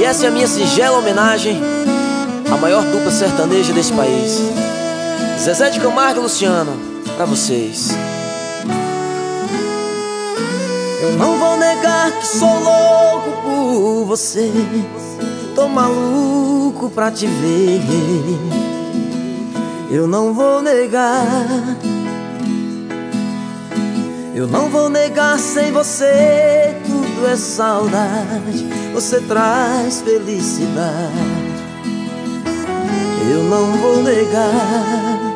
E essa é a minha singela homenagem à maior dupla sertaneja desse país, Zezé de Camargo e Luciano, pra vocês. Eu não vou negar que sou louco por você, tô maluco pra te ver. Eu não vou negar, eu não vou negar, sem você tudo é saudade, você traz felicidade. Eu não vou negar,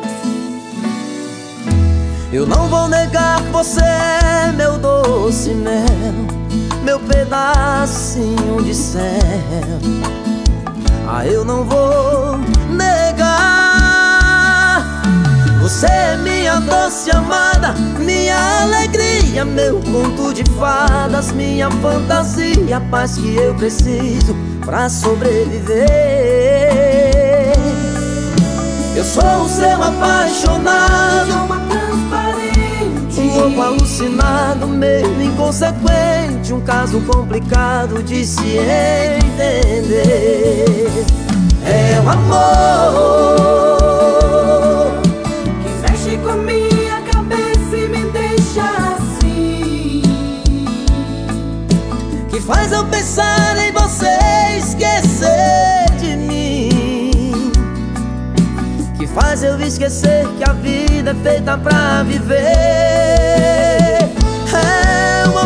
eu não vou negar que você é meu doce mel, meu pedacinho de céu. Ah, eu não vou negar, você é minha doce amada, minha alegria, meu conto de fadas, minha fantasia, a paz que eu preciso pra sobreviver. Eu sou o seu apaixonado, um louco alucinado, meio inconsequente, um caso complicado de se entender. É o amor que mexe com a minha cabeça e me deixa assim, que faz eu pensar em você, esquecer de mim, que faz eu esquecer que a vida é feita pra viver. É o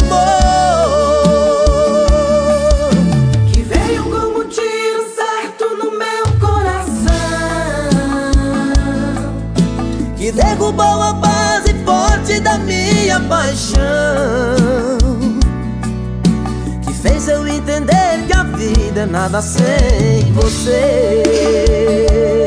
amor que veio como um tiro certo no meu coração, que derrubou a base forte da minha paixão, que fez eu entender que a vida é nada sem você.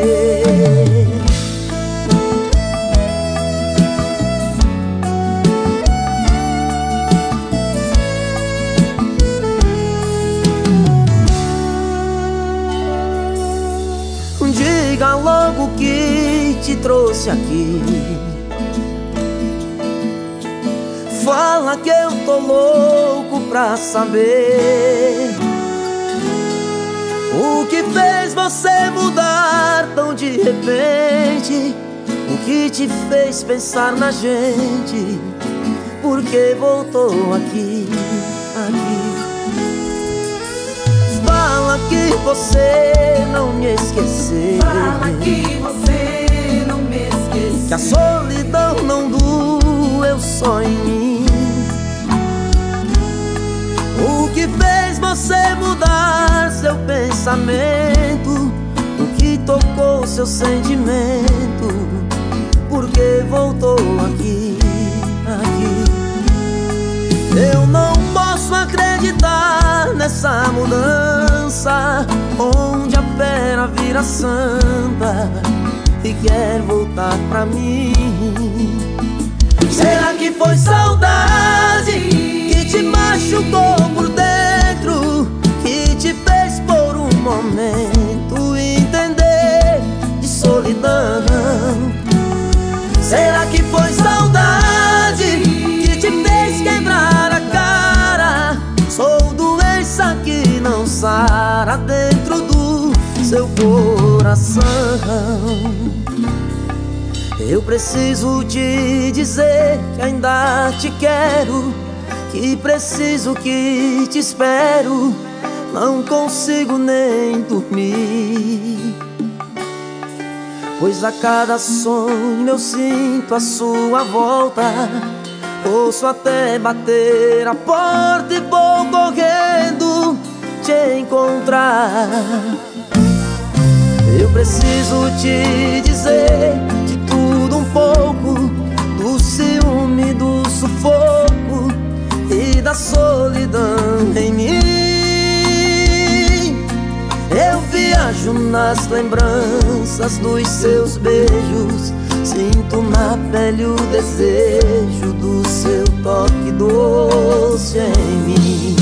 Diga logo o que te trouxe aqui, fala que eu tô louco pra saber o que fez você mudar tão de repente, o que te fez pensar na gente, porque voltou aqui. Fala que você não me esqueceu, fala que você não me esqueceu, que a solidão não doeu só em mim. O que fez você mudar seu pensamento, o que tocou seu sentimento, porque voltou aqui. Eu não posso acreditar nessa mudança, onde a fera vira santa e quer voltar pra mim. Será que foi saudade que te machucou por dentro, que te fez por um momento entender de solidão? Será que foi saudade que te fez quebrar a cara? Sou doença que não sara dentro do seu coração. Eu preciso te dizer que ainda te quero, que preciso, que te espero, não consigo nem dormir, pois a cada sonho eu sinto a sua volta. Ouço até bater a porta e vou correndo te encontrar. Eu preciso te dizer de tudo um pouco, do ciúme, do sufoco e da solidão em mim. Eu viajo nas lembranças dos seus beijos, sinto na pele o desejo do seu toque doce em mim.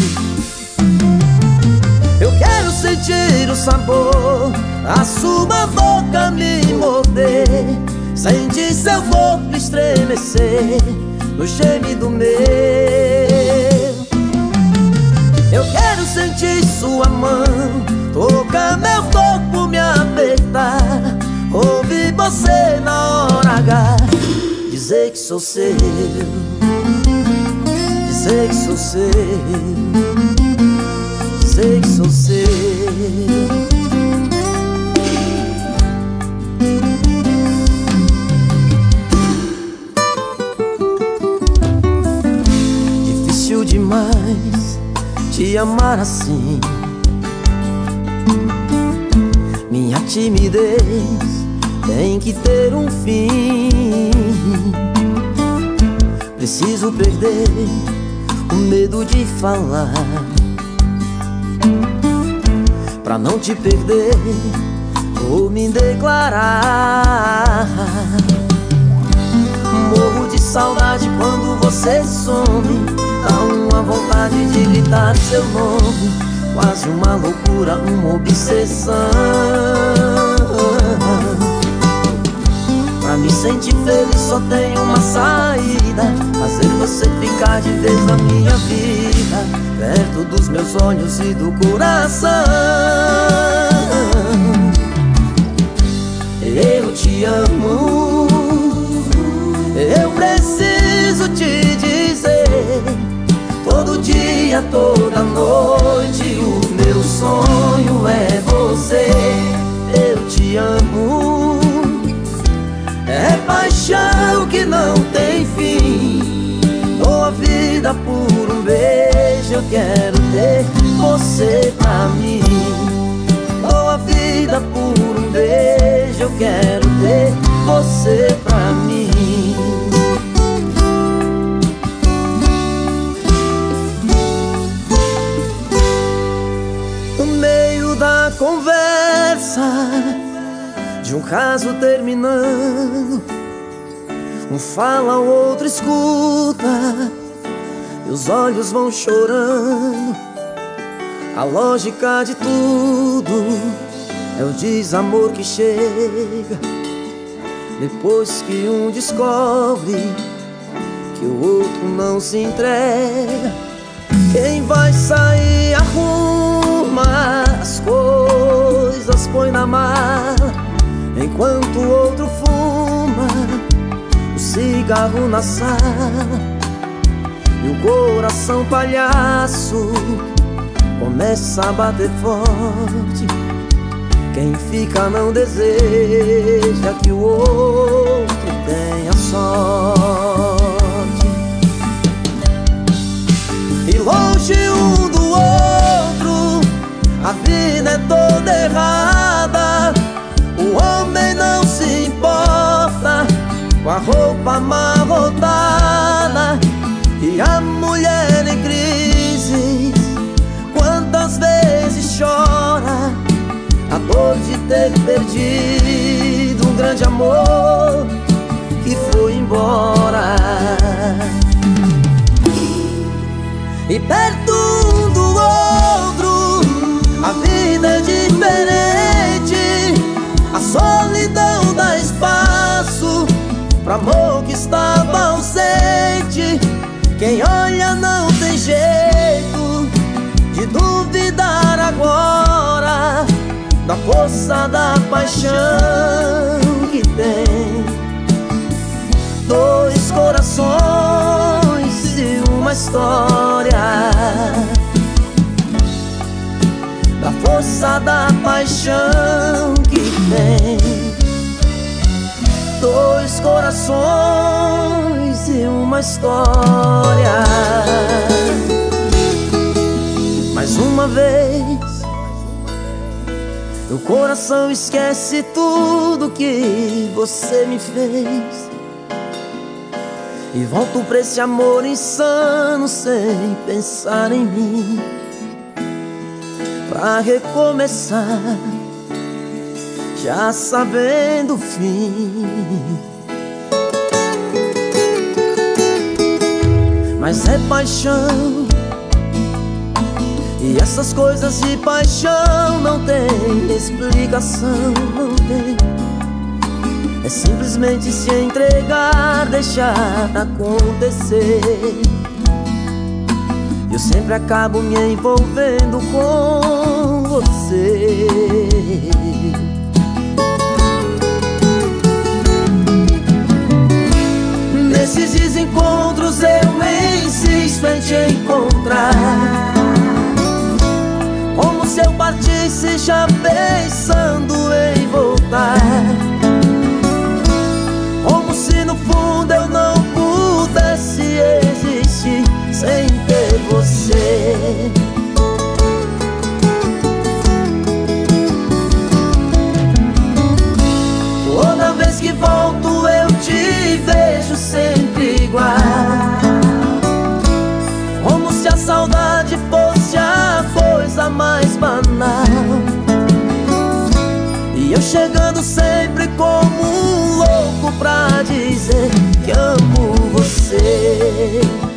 Eu quero sentir o sabor da sua boca me morder, sentir seu corpo estremecer no gemido meu. Eu quero sentir sua mão você na hora H. Dizer que sou seu, dizer que sou seu, dizer que sou seu. Difícil demais te amar assim. Minha timidez tem que ter um fim. Preciso perder o medo de falar, pra não te perder ou me declarar. Morro de saudade quando você some, dá uma vontade de gritar seu nome, quase uma loucura, uma obsessão. Pra me sentir feliz só tem uma saída: fazer você ficar de vez na minha vida, perto dos meus olhos e do coração. Eu te amo, eu preciso te dizer, todo dia, toda noite, o meu sonho é você. Eu te amo, é paixão que não tem fim. Dou a vida por um beijo, eu quero ter você pra mim. Dou a vida por um beijo, eu quero ter você pra mim. No meio da conversa de um caso terminando, um fala, o outro escuta, e os olhos vão chorando. A lógica de tudo é o desamor que chega depois que um descobre que o outro não se entrega. Quem vai sair arruma as coisas, põe na mala, enquanto o outro fuma o cigarro na sala. E o coração palhaço começa a bater forte. Quem fica não deseja que o outro tenha sorte. E longe um do outro, a vida é toda errada. O homem não se importa com a roupa amarrotada, e a mulher em crise quantas vezes chora a dor de ter perdido um grande amor que foi embora. E perto um do outro, a vida é diferente. A solidão dá espaço pro amor que estava ausente. Quem olha não tem jeito de duvidar agora da força da paixão que tem. Dois corações e uma história, da força da paixão que tem. Dois corações e uma história. Mais uma vez o coração esquece tudo que você me fez, e volto pra esse amor insano sem pensar em mim, pra recomeçar já sabendo o fim. Mas é paixão, e essas coisas de paixão não tem explicação, não tem. É simplesmente se entregar, deixar acontecer. Eu sempre acabo me envolvendo com você. nesses encontros eu insisto em te encontrar, como se eu partisse já pensando em voltar, como se no fundo eu não pudesse existir sem ter você. Toda vez que volto eu te vejo sempre igual, como se a saudade fosse a coisa mais banal, e eu chegando sempre como um louco pra dizer que amo você.